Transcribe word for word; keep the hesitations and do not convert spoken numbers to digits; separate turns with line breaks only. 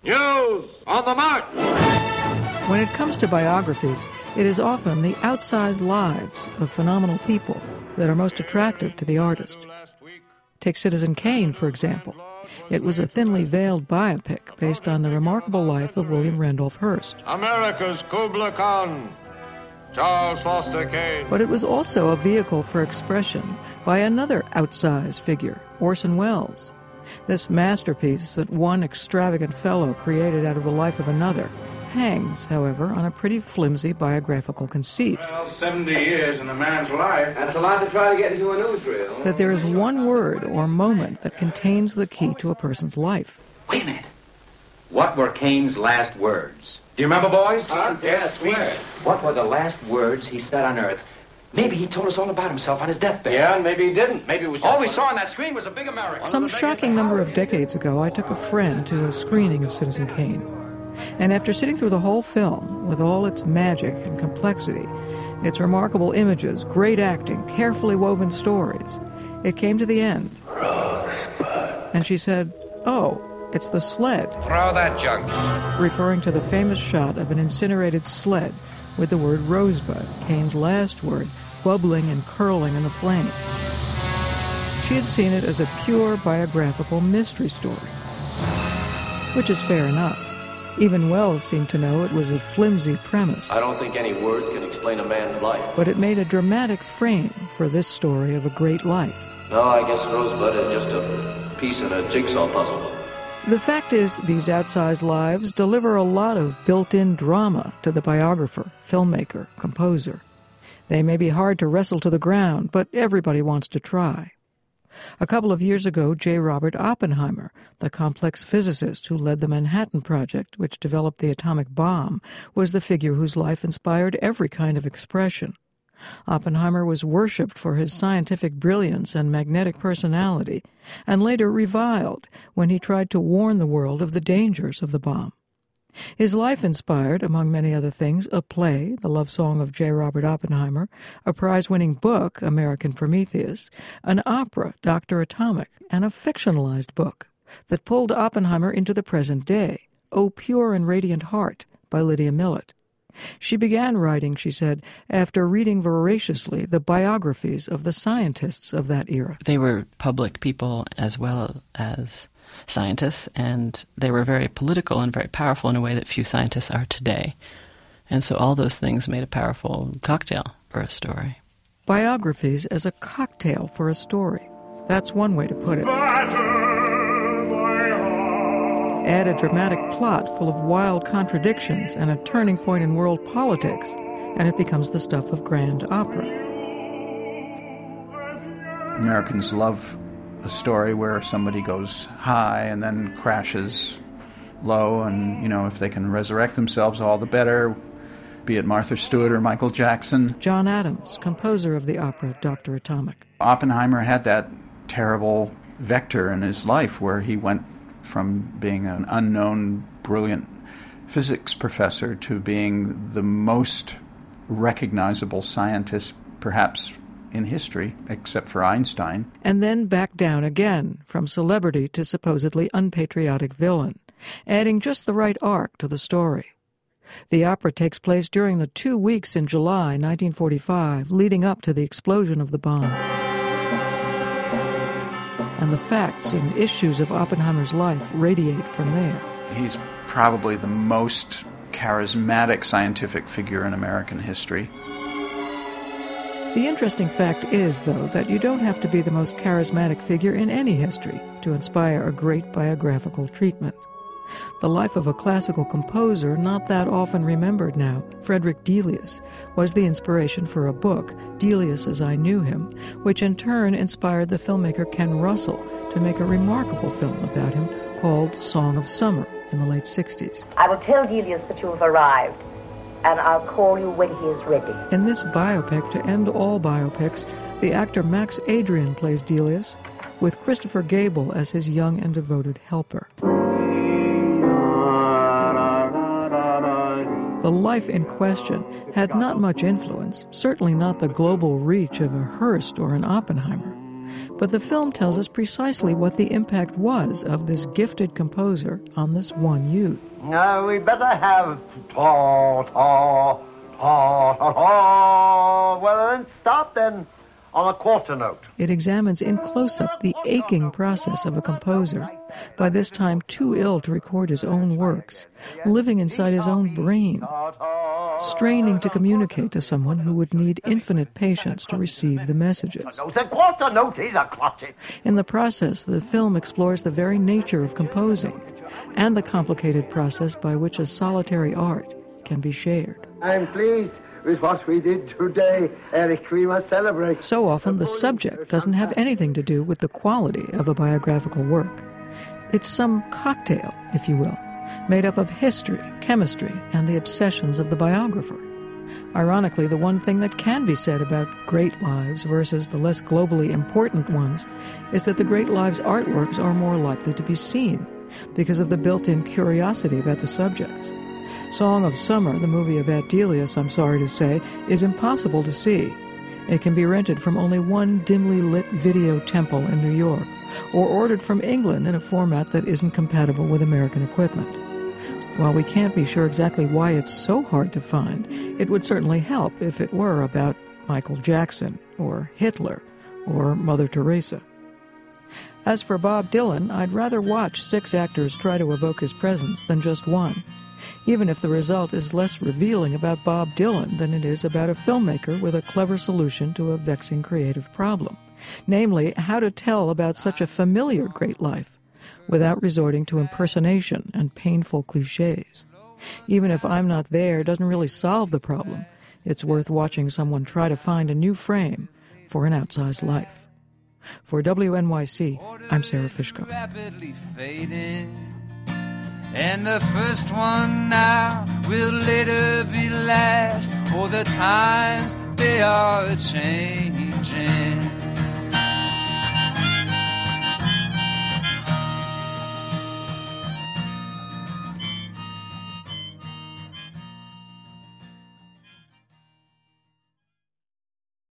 News on the march!
When it comes to biographies, it is often the outsized lives of phenomenal people that are most attractive to the artist. Take Citizen Kane, for example. It was a thinly veiled biopic based on the remarkable life of William Randolph Hearst.
America's Kubla Khan, Charles Foster Kane.
But it was also a vehicle for expression by another outsized figure, Orson Welles. This masterpiece that one extravagant fellow created out of the life of another hangs, however, on a pretty flimsy biographical conceit.
Well, seventy years in a man's life.
That's a lot to try to get into a newsreel.
That there is one word or moment that contains the key to a person's life.
Wait a minute. What were Kane's last words? Do you remember, boys?
Huh? Yes, swear.
What were the last words he said on Earth? Maybe he told us all about himself on his deathbed.
Yeah, and maybe he didn't. Maybe it was just
all we saw on that screen was a big America.
Some shocking number of decades ago, I took a friend to a screening of Citizen Kane. And after sitting through the whole film, with all its magic and complexity, its remarkable images, great acting, carefully woven stories, it came to the end.
Rosebud.
And she said, "Oh, it's the sled,"
Throw that junk.
referring to the famous shot of an incinerated sled with the word Rosebud, Kane's last word, bubbling and curling in the flames. She had seen it as a pure biographical mystery story, which is fair enough. Even Welles seemed to know it was a flimsy premise.
I don't think any word can explain a man's life.
But it made a dramatic frame for this story of a great life.
No, I guess Rosebud is just a piece in a jigsaw puzzle.
The fact is, these outsized lives deliver a lot of built-in drama to the biographer, filmmaker, composer. They may be hard to wrestle to the ground, but everybody wants to try. A couple of years ago, J. Robert Oppenheimer, the complex physicist who led the Manhattan Project, which developed the atomic bomb, was the figure whose life inspired every kind of expression. Oppenheimer was worshipped for his scientific brilliance and magnetic personality, and later reviled when he tried to warn the world of the dangers of the bomb. His life inspired, among many other things, a play, The Love Song of J. Robert Oppenheimer, a prize-winning book, American Prometheus, an opera, Doctor Atomic, and a fictionalized book that pulled Oppenheimer into the present day, O Pure and Radiant Heart, by Lydia Millett. She began writing, she said, after reading voraciously the biographies of the scientists of that era.
They were public people as well as scientists, and they were very political and very powerful in a way that few scientists are today. And so all those things made a powerful cocktail for a story.
Biographies as a cocktail for a story. That's one way to put it. Add a dramatic plot full of wild contradictions and a turning point in world politics, and it becomes the stuff of grand opera.
Americans love a story where somebody goes high and then crashes low, and, you know, if they can resurrect themselves, all the better, be it Martha Stewart or Michael Jackson.
John Adams, composer of the opera Doctor Atomic.
Oppenheimer had that terrible vector in his life where he went from being an unknown, brilliant physics professor to being the most recognizable scientist, perhaps, in history, except for Einstein.
And then back down again, from celebrity to supposedly unpatriotic villain, adding just the right arc to the story. The opera takes place during the two weeks in July nineteen forty-five, leading up to the explosion of the bomb. And the facts and issues of Oppenheimer's life radiate from there.
He's probably the most charismatic scientific figure in American history.
The interesting fact is, though, that you don't have to be the most charismatic figure in any history to inspire a great biographical treatment. The life of a classical composer, not that often remembered now, Frederick Delius, was the inspiration for a book, Delius as I Knew Him, which in turn inspired the filmmaker Ken Russell to make a remarkable film about him called Song of Summer in the late sixties.
I will tell Delius that you have arrived, and I'll call you when he is ready.
In this biopic, to end all biopics, the actor Max Adrian plays Delius, with Christopher Gable as his young and devoted helper. The life in question had not much influence, certainly not the global reach of a Hearst or an Oppenheimer, But the film tells us precisely what the impact was of this gifted composer on this one youth.
Now we better have ta ta ta ta ta. Well, then stop then on a quarter note.
It examines in close-up the aching process of a composer, by this time too ill to record his own works, living inside his own brain, straining to communicate to someone who would need infinite patience to receive the messages.
The quarter note is a clutch.
In the process, the film explores the very nature of composing and the complicated process by which a solitary art can be shared.
I'm pleased with what we did today, Eric. We must celebrate.
So often, the subject doesn't have anything to do with the quality of a biographical work. It's some cocktail, if you will, made up of history, chemistry, and the obsessions of the biographer. Ironically, the one thing that can be said about great lives versus the less globally important ones is that the great lives artworks are more likely to be seen because of the built-in curiosity about the subjects. Song of Summer, the movie about Delius, I'm sorry to say, is impossible to see. It can be rented from only one dimly lit video temple in New York, or ordered from England in a format that isn't compatible with American equipment. While we can't be sure exactly why it's so hard to find, it would certainly help if it were about Michael Jackson, or Hitler, or Mother Teresa. As for Bob Dylan, I'd rather watch six actors try to evoke his presence than just one, even if the result is less revealing about Bob Dylan than it is about a filmmaker with a clever solution to a vexing creative problem, namely, how to tell about such a familiar great life without resorting to impersonation and painful cliches. Even if I'm not there doesn't really solve the problem, it's worth watching someone try to find a new frame for an outsized life. For W N Y C, I'm Sarah Fishko.
And the first one now will later be last, for the times they are changing.